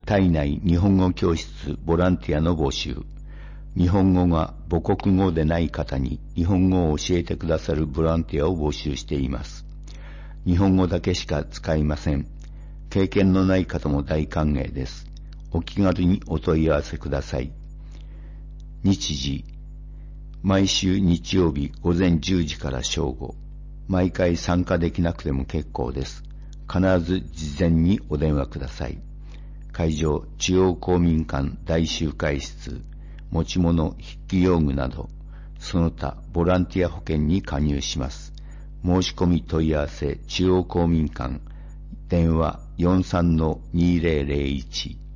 体内日本語教室ボランティアの募集。日本語が母国語でない方に日本語を教えてくださるボランティアを募集しています。日本語だけしか使いません。経験のない方も大歓迎です。お気軽にお問い合わせください。日時、毎週日曜日午前10時から正午。毎回参加できなくても結構です。必ず事前にお電話ください。会場、中央公民館大集会室、持ち物、筆記用具など、その他ボランティア保険に加入します。申し込み問い合わせ、中央公民館、電話 43-2001